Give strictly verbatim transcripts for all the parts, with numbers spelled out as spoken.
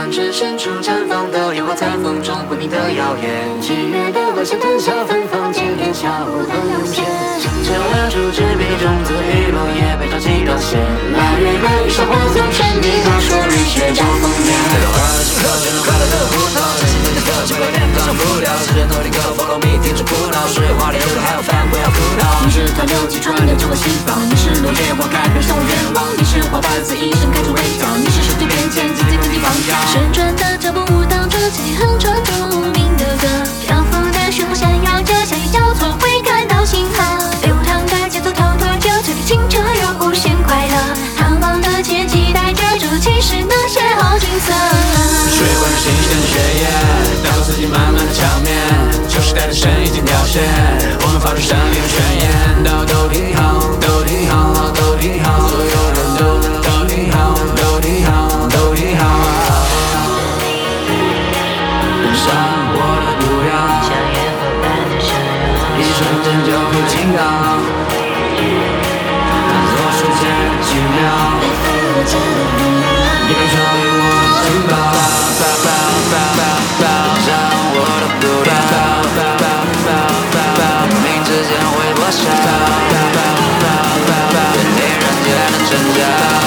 万只深处绽放的烟花，在风中不停的摇曳。七月的晚霞，灯下芬芳，今天下午很悠闲。就蜡烛纸笔种子与落叶，被朝气凋谢。腊月的雨上化作春泥，告诉雨雪兆丰年。在花的时刻，选择快乐的胡同，真心的颜色，气味变得像布料。时间头立刻 follow me， 停止苦恼，是花里胡哨，还有饭不要苦恼。你是它流击穿流经过西方，你是落叶花开，飘向我愿望。你是花瓣子一生开出微笑，你是世界变迁，季节空地方飘。旋转的脚步舞蹈着气息很传统民的歌，漂浮的雪花闪耀着，下雨交错会看到信号。流淌的节奏透透着，这里清澈又无限快乐。苍茫的前期待着，这其实那些好景色。 水管是新鲜的血液，带走四季慢慢的场面。旧时代的神已经凋谢，我们发出胜利的宣言。都都挺好，都挺好，都挺好，所有人都都挺好，都挺好，都挺好。跟上我的步调， 像烟火般的闪耀， 一瞬间就会倾倒。探索世界奇妙， 背负了这个荣耀， 你能成为我的城堡。上我的步调，明之间会破晓，对你人间的挣扎。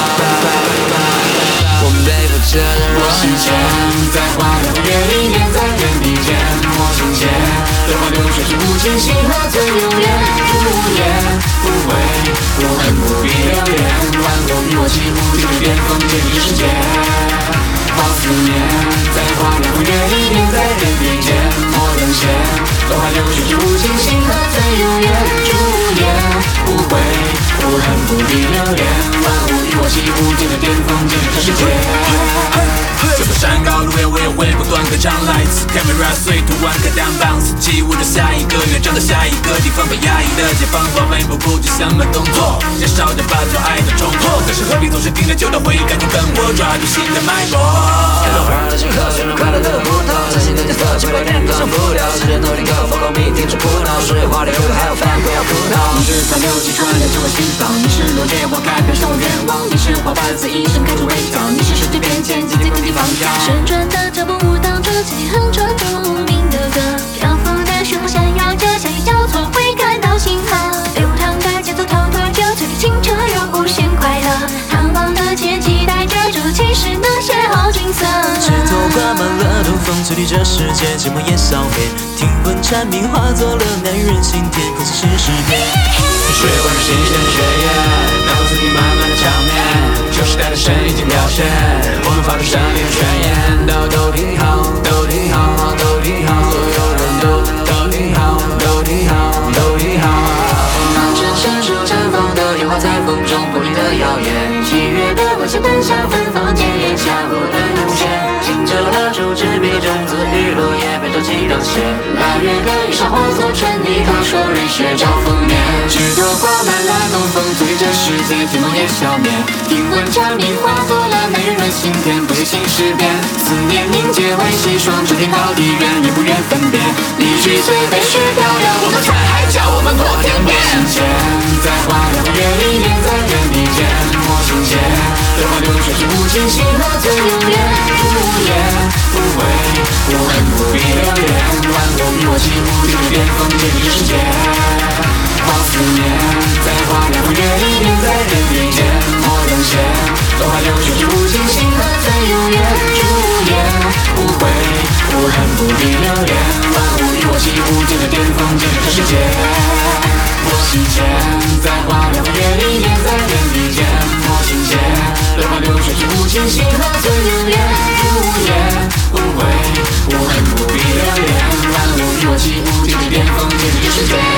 我们背负着的我心间，在花两月里面，在人地间。我心间，对花流水是无尽星河最永远。无言无悔，无恨不必留恋。万物与我起舞，就是巅峰，见证世界。好思念，在花两月里面，在人地间。我等闲，对花流水是无尽星河最永远。无言无悔，无恨不必留恋。万物与我起舞，见证巅峰，见证世界。 就算山高路远，我也会不断歌唱。来自 camera 碎图案，可当棒子起舞着下一个乐章的下一个地方，被压抑的解放，我们不顾及什么动作，减少着把旧爱的冲破。可是何必总是盯着旧的回忆，赶紧跟我抓住新的脉搏。 看到花的时刻，旋转快乐的胡同，真心的颜色，气味变得像布料。时间头立刻 follow me， 停止苦恼，是花里胡哨，还有饭不要苦恼。你是它流击穿流经过西方，你是落叶花开，飘向我愿望。你是花瓣子一生开出微笑，你是世界变迁，季节空地方飘。旋转的脚步舞蹈着，气息很传统民的歌，漂浮的雪花闪耀着，下雨交错会看到信号。流淌的节奏透透着，这里清澈又无限快乐。苍茫的前期待着，这其实那些好景色。 枝头挂满了东风，吹绿这世界，寂寞也消灭。听闻蝉鸣化作了男人心田，空气是诗篇。 水管是新鲜的血液，带走四季慢慢的场面。旧时代的神已经凋谢，我们发出胜利的宣言。都都挺好，都挺好，都挺好，所有人都都挺好，都挺好，都挺好。 那只深处绽放的烟花，在风中不停的摇曳。七月的晚霞，灯下芬芳，今夜下午的悠闲。敬酒蜡烛纸笔种子与落叶，被朝气凋谢。腊月的雨上化作春泥，告说雨雪兆丰年。枝头挂满了东风，醉着世界，甜梦也消灭。听闻蝉鸣化作了男人们心田，不写新诗篇。思念凝结为西霜，这天高地远，也不愿分别。离去虽被雪飘摇，我们踩海角，我们破天边。我心间，在花两月里面，在人地间。我心间，对花流水是无尽星河最永远。无言无悔，无恨不必留恋。万物与我起舞，就是巅峰，见证世界。好思念，在花两月里面，在人地间。我等闲，对花流水是无尽星河最永远。无言无悔，无恨不必留恋。万物与我起舞，见证巅峰，见证世界。我心间，在花两月里面，在人地间。我心间，对花流水是无尽星河最永远。无言无悔，无恨不必留恋。万物与我起舞，见证巅峰，见证世界。